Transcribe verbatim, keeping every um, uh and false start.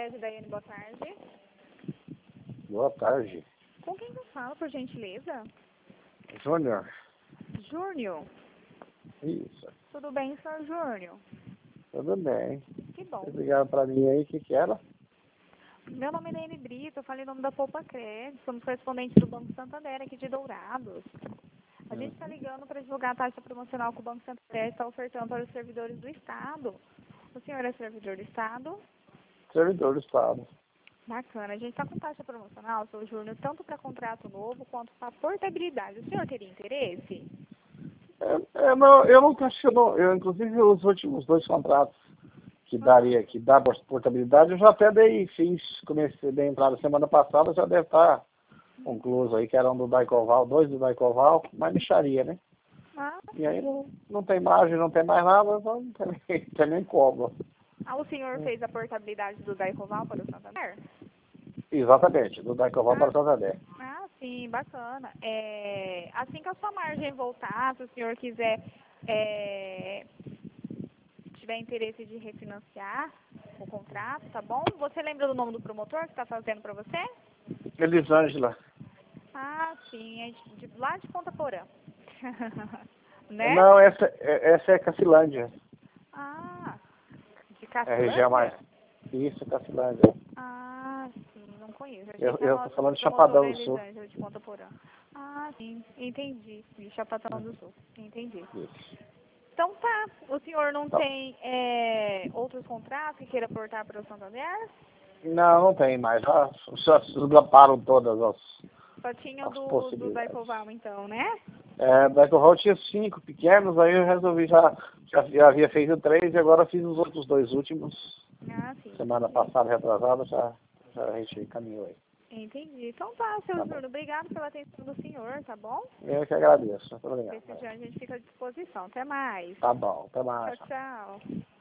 Sérgio Daiane, boa tarde. Boa tarde. Com quem eu falo, por gentileza? Júnior. Júnior. Isso. Tudo bem, senhor Júnior? Tudo bem. Que bom. Vocês ligaram pra mim aí, o que que era? Meu nome é Daiane Brito, eu falei em nome da Poupa Crédito, somos correspondentes do Banco Santander aqui de Dourados. A gente está ligando para divulgar a taxa promocional que o Banco Santander está ofertando para os servidores do Estado. O senhor é servidor do Estado? Servidor do Estado. Bacana. A gente está com taxa promocional, senhor Júnior, tanto para contrato novo quanto para portabilidade. O senhor teria interesse? É, é, não, eu não questiono, eu inclusive os últimos dois contratos que daria, que dá portabilidade, eu já até dei, fiz, comecei a entrar semana passada, já deve estar concluso aí, que eram do Daicoval, dois do Daicoval, mas mixaria, né? Ah, E aí não, não tem margem, não tem mais nada, então não tem, nem- tem nem como. ah, o senhor fez a portabilidade do Daicoval para o Santander? Exatamente, do Daicoval para o Santander. Ah, sim, bacana. É, assim que a sua margem voltar, se o senhor quiser, é, tiver interesse de refinanciar o contrato, tá bom? Você lembra do nome do promotor que está fazendo para você? Elisângela. Ah, sim, é de, de lá de Ponta Porã. Né? Não, essa, é- essa é Cacilândia. Ah, de É a região mais. Cacilândia? Isso, Cacilândia. Ah, sim, não conheço. Achei Eu, que a eu tô nossa falando de promotora Chapadão é do Sul. Elisângela de Ponta Porã. Ah, sim, entendi. De Chapadão do Sul, entendi. Isso. Então tá, o senhor não Tá. tem é, outros contratos que queira aportar para o Santander? Não, não tem mais. Já, já se esgotaram todas as, Só tinha as do, do possibilidades. Daicoval então, né? É, Daicoval tinha cinco pequenos, aí eu resolvi já, já, já havia feito três e agora fiz os outros dois últimos. Ah, sim. Semana passada, retrasada, já, já a gente caminhou aí. Entendi. Então tá, seu Tá bom. Júnior, obrigado pela atenção do senhor, tá bom? Eu que agradeço. Muito obrigado. Precisando, a gente fica à disposição. Até mais. Tá bom, até mais. Tchau, tchau.